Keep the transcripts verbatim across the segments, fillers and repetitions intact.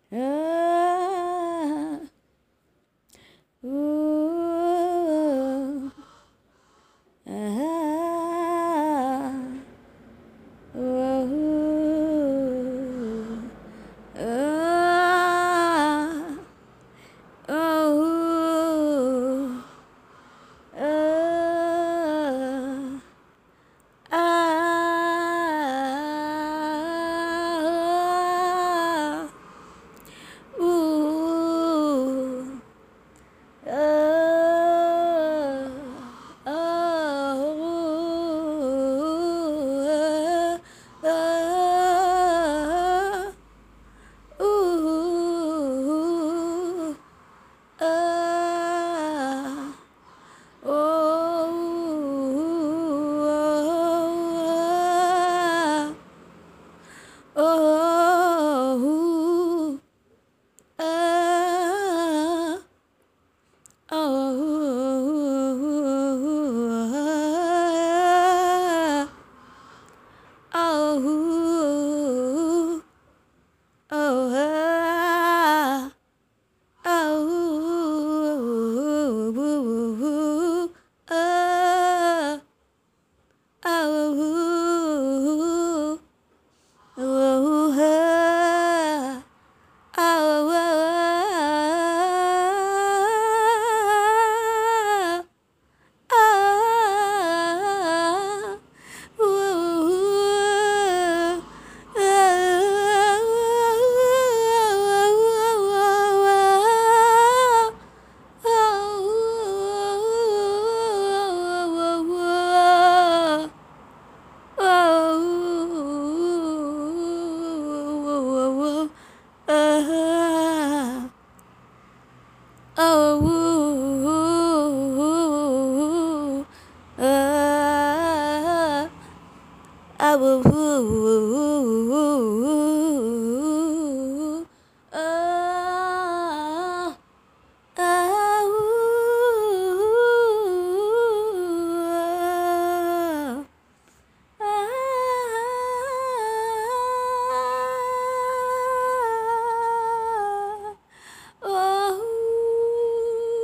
Ah, ooh, ah, ooh, ah, oh, ah, ah, ooh. Oh, oh, oh, ooh, ah, oh, oh, ah. Oh, oh, oh, oh, oh, oh, oh, oh, ah, ooh, ah, oh, ah, oh, ah, ah, oh, ah, ah, ah, oh.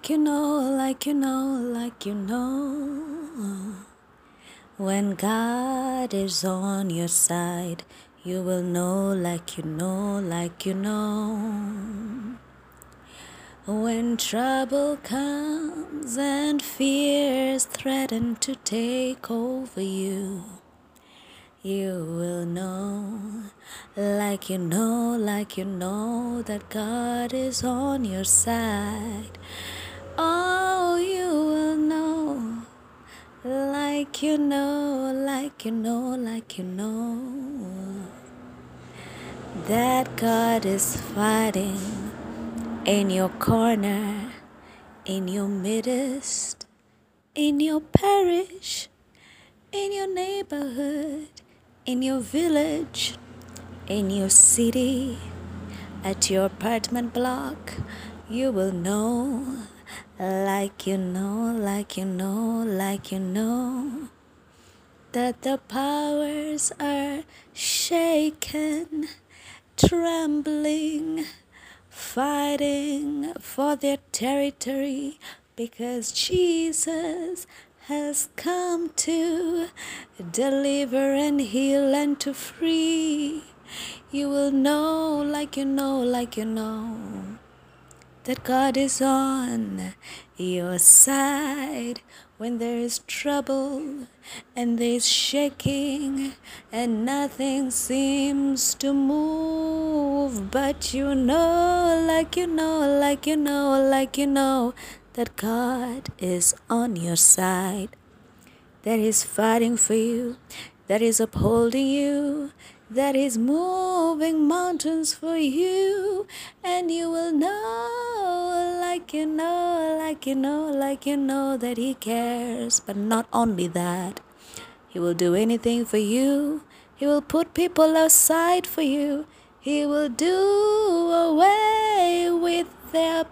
like you know, like you know, like you know. When God is on your side, you will know, like you know, like you know. When trouble comes and fears threaten to take over you, you will know, like you know, like you know, that God is on your side. Oh, you will know, like you know, like you know, like you know, that God is fighting in your corner, in your midst, in your parish, in your neighborhood, in your village, in your city, at your apartment block. You will know, like you know, like you know, like you know, that the powers are shaken, trembling, fighting for their territory, because Jesus has come to deliver and heal and to free. You will know, like you know, like you know, that God is on your side when there is trouble and there is shaking and nothing seems to move. But you know, like you know, like you know, like you know, that God is on your side, that is fighting for you, that is upholding you, that is moving mountains for you. And you will know, like you know, like you know, like you know, that He cares. But not only that, He will do anything for you. He will put people aside for you. He will do away with their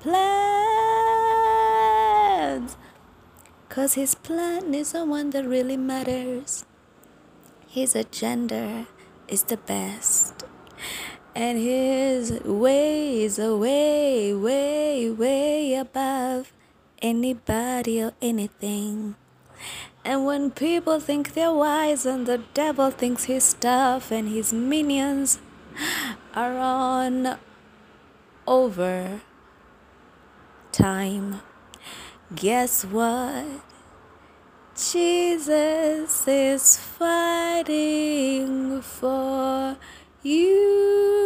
plans, 'cause His plan is the one that really matters. His agenda is the best. And His ways are way, way, way above anybody or anything. And when people think they're wise and the devil thinks he's tough and his minions are on over time, guess what? Jesus is fighting for you.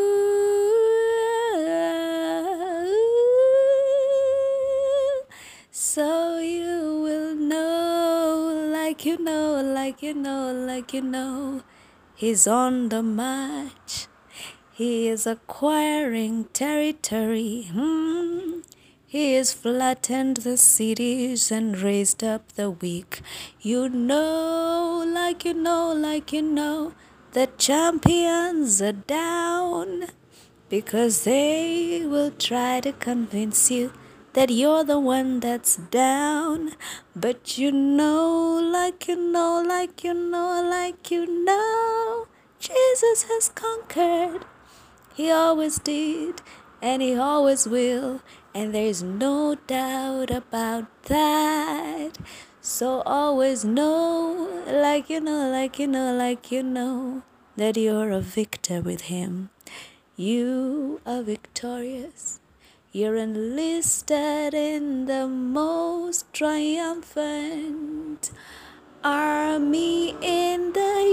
So you will know, like you know, like you know, like you know, He's on the march. He is acquiring territory. Hmm. He has flattened the cities and raised up the weak. You know, like you know, like you know, the champions are down, because they will try to convince you that you're the one that's down. But you know, like you know, like you know, like you know, Jesus has conquered. He always did, and He always will, and there's no doubt about that. So always know, like you know, like you know, like you know, that you're a victor with Him. You are victorious. You're enlisted in the most triumphant army in the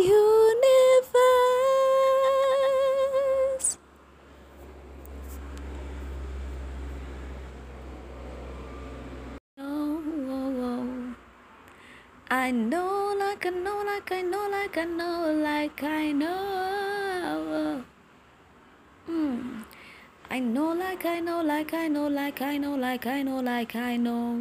universe. Oh, oh, oh. I know, like I know, like I know, like I know, like I know. Mm. I know, like I know, like I know, like I know, like I know, like I know.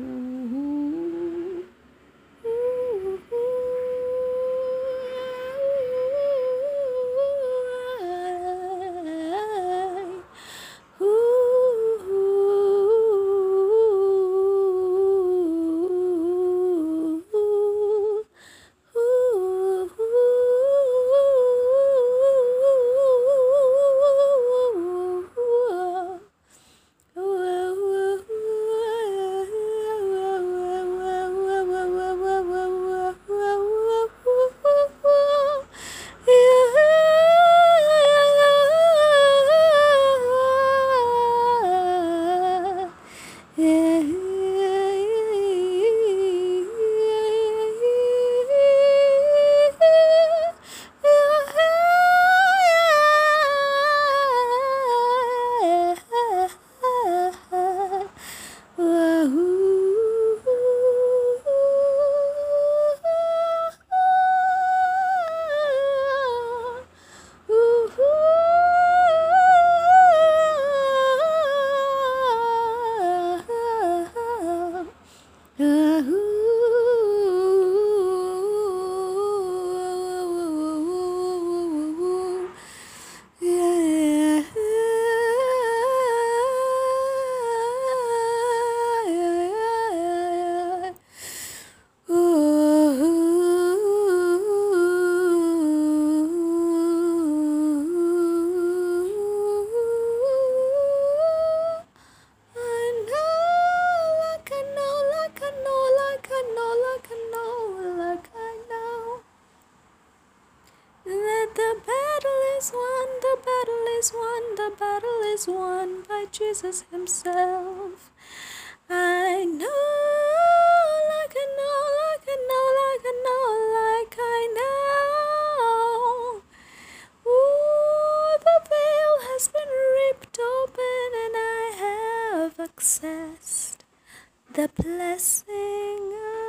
Jesus himself. I know, like I know, like I know, like I know, like I know. Ooh, the veil has been ripped open and I have accessed the blessing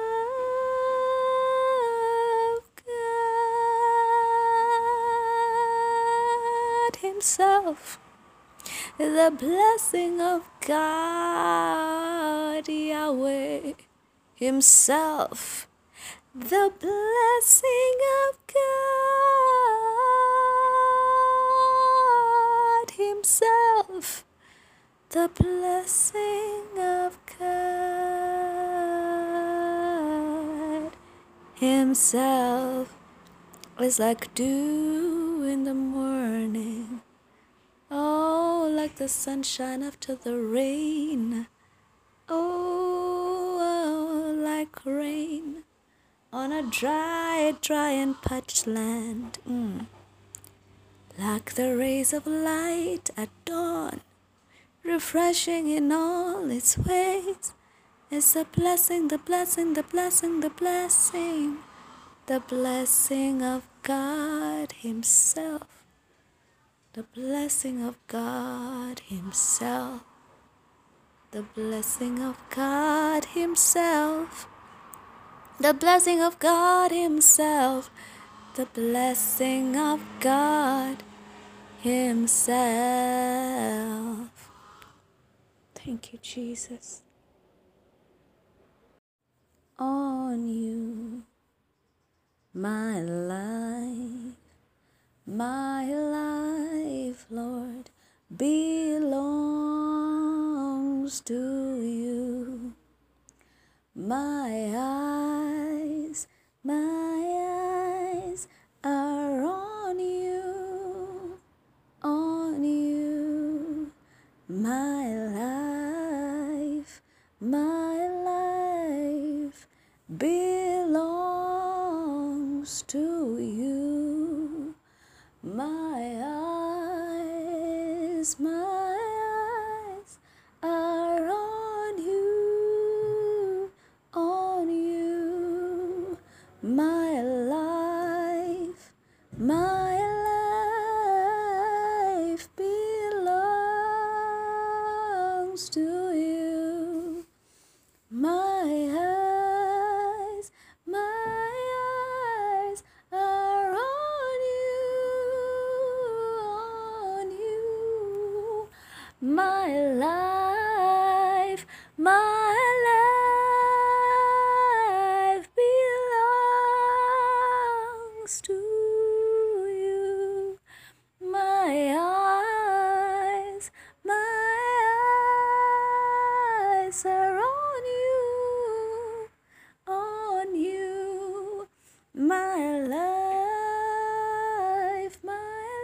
of God himself. The blessing of God, Yahweh himself. The blessing of God himself. The blessing of God himself is like dew in the morning. Oh, like the sunshine after the rain. Oh, oh, like rain on a dry, dry and parched land. Mm. Like the rays of light at dawn, refreshing in all its ways. It's the blessing, the blessing, the blessing, the blessing, the blessing of God himself. The blessing of God himself. The blessing of God himself. The blessing of God himself. The blessing of God himself. Thank you, Jesus. On you, my life, my life, Lord, belongs to you. My eyes, my eyes are on you, on you. My life, my life belongs to you. My eyes, my eyes are on you, on you. My life, my life belongs to you. My eyes, my eyes are on you, on you. My life, my life belongs to you. My eyes, my eyes are on you, on you. My life, my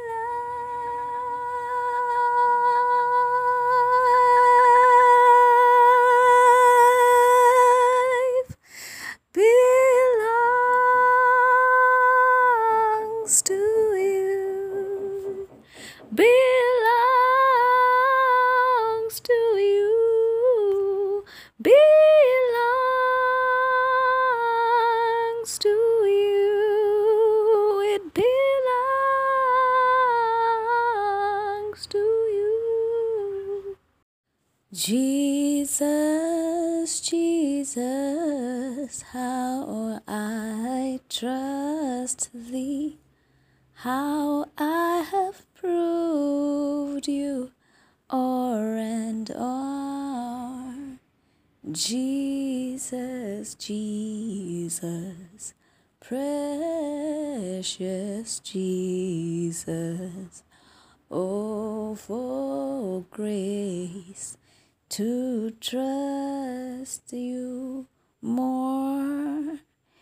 life belongs to you, belongs to you, belongs to you, it belongs to you. Jesus, Jesus, how I trust thee, how I have proved you o'er and o'er. Jesus, Jesus, precious Jesus, oh, for grace to trust you more.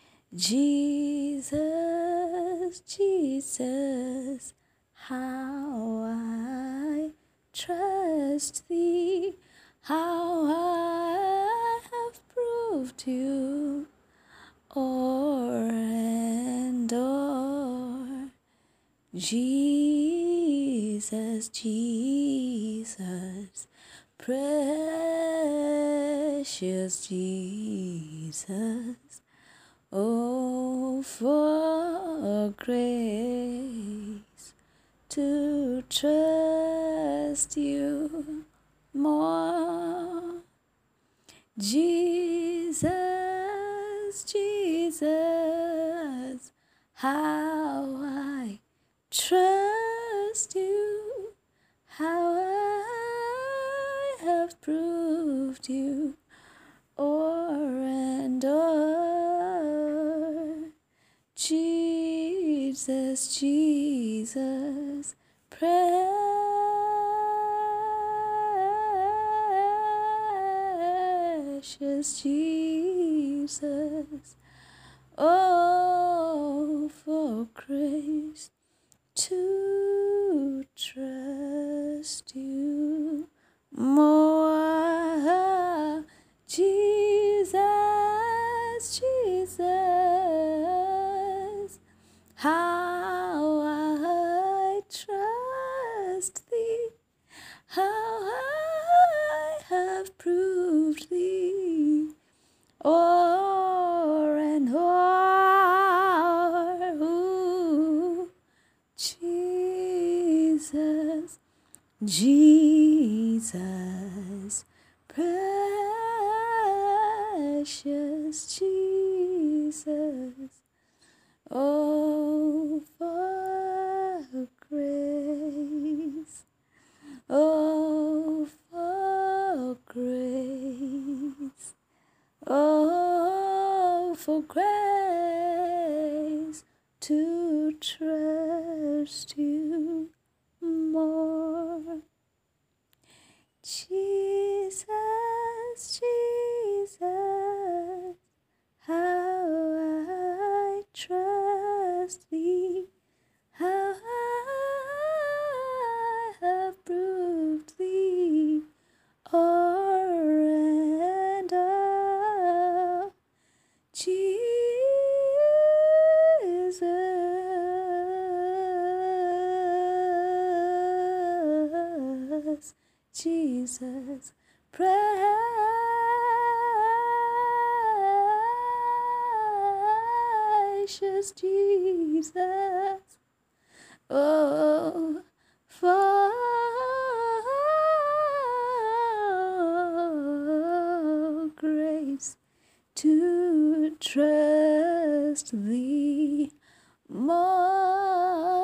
Jesus, Jesus, how I trust thee, how I have proved you o'er and o'er. Jesus, Jesus, precious Jesus. Oh, for grace to trust you more. Jesus, Jesus, how I trust you, how I have proved you o'er and o'er. Jesus, Jesus, precious Jesus. Oh, for grace to trust you more. Jesus, Jesus, how I trust thee, how I have proved thee o'er and o'er. Ooh, Jesus, Jesus, precious Jesus. Oh, for grace, oh, for grace, oh, for grace to trust you more. Jesus, Jesus, how I trust thee, how I have proved thee o'er and o'er. Jesus, Jesus, precious Jesus. Oh, for grace to trust thee more.